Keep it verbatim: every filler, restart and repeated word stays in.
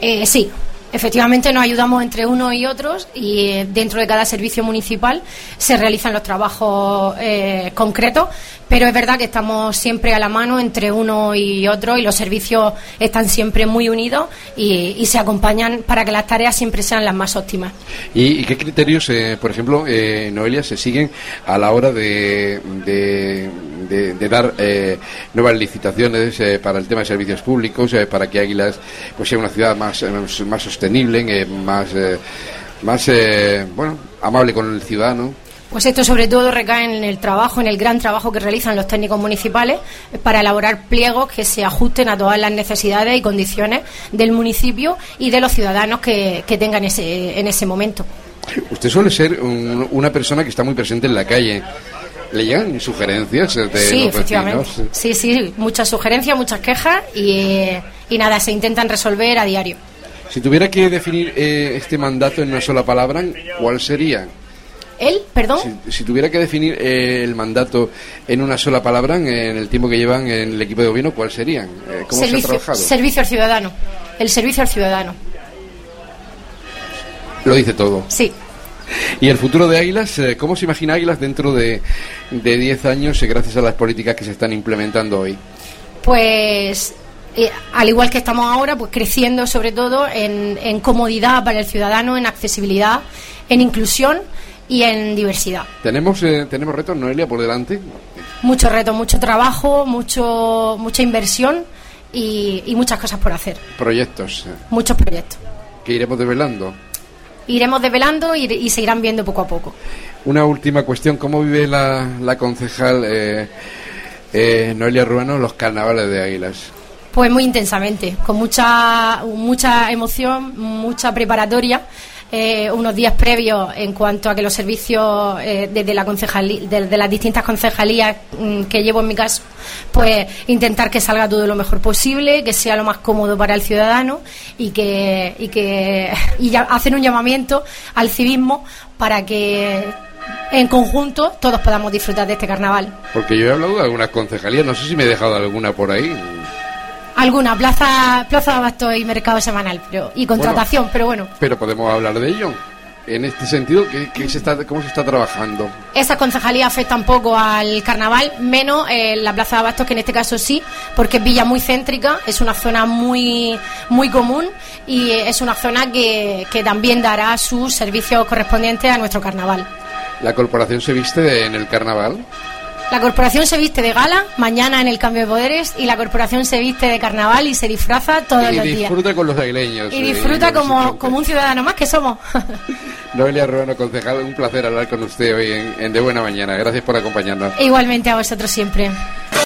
Eh, sí. Efectivamente nos ayudamos entre unos y otros y eh, dentro de cada servicio municipal se realizan los trabajos eh, concretos, pero es verdad que estamos siempre a la mano entre uno y otro y los servicios están siempre muy unidos y, y se acompañan para que las tareas siempre sean las más óptimas. ¿Y, y qué criterios, eh, por ejemplo, eh, Noelia, se siguen a la hora de, de, de, de dar eh, nuevas licitaciones eh, para el tema de servicios públicos, eh, para que Águilas pues sea una ciudad más, más, más sostenible? sostenible, eh, más, eh, más eh, bueno, amable con el ciudadano? Pues esto sobre todo recae en el trabajo, en el gran trabajo que realizan los técnicos municipales para elaborar pliegos que se ajusten a todas las necesidades y condiciones del municipio y de los ciudadanos que, que tengan ese, en ese momento. Usted suele ser un, una persona que está muy presente en la calle. ¿Le llegan sugerencias de sí, los efectivamente. vecinos? Sí, sí, muchas sugerencias, muchas quejas y, y nada, se intentan resolver a diario. Si tuviera que definir eh, este mandato en una sola palabra, ¿cuál sería? ¿Él? ¿Perdón? Si, si tuviera que definir eh, el mandato en una sola palabra, en el tiempo que llevan en el equipo de gobierno, ¿cuál serían? Eh, ¿Cómo servicio, se ha trabajado? Servicio al ciudadano. El servicio al ciudadano. Lo dice todo. Sí. ¿Y el futuro de Águilas? Eh, ¿Cómo se imagina Águilas dentro de diez años eh, gracias a las políticas que se están implementando hoy? Pues... Eh, al igual que estamos ahora, pues creciendo sobre todo en, en comodidad para el ciudadano, en accesibilidad, en inclusión y en diversidad. ¿Tenemos eh, tenemos retos, Noelia, por delante? Muchos retos, mucho trabajo, mucho mucha inversión y, y muchas cosas por hacer. Proyectos. Muchos proyectos. ¿Que iremos develando? Iremos develando y, y se irán viendo poco a poco. Una última cuestión, ¿cómo vive la, la concejal eh, eh, Noelia Ruano los carnavales de Águilas? Pues muy intensamente, con mucha mucha emoción, mucha preparatoria, eh, unos días previos en cuanto a que los servicios eh, desde la concejalía, desde las distintas concejalías mm, que llevo en mi caso, pues intentar que salga todo lo mejor posible, que sea lo más cómodo para el ciudadano y que y que y ya hacer un llamamiento al civismo para que en conjunto todos podamos disfrutar de este carnaval. Porque yo he hablado de algunas concejalías, no sé si me he dejado alguna por ahí. Alguna, plaza plaza de abasto y mercado semanal pero y contratación, bueno, pero bueno. Pero podemos hablar de ello. En este sentido, ¿qué, qué se está, ¿cómo se está trabajando? Esa concejalía afecta un poco al carnaval, menos eh, la plaza de abastos, que en este caso sí, porque es villa muy céntrica, es una zona muy muy común y es una zona que, que también dará sus servicios correspondientes a nuestro carnaval. ¿La corporación se viste de, en el carnaval? La corporación se viste de gala mañana en el cambio de poderes y la corporación se viste de carnaval y se disfraza todos y los días. Y disfruta con los aguileños. Y disfruta eh, como, como un ciudadano más que somos. Noelia Ruano, concejal, un placer hablar con usted hoy en, en De Buena Mañana. Gracias por acompañarnos. Igualmente a vosotros siempre.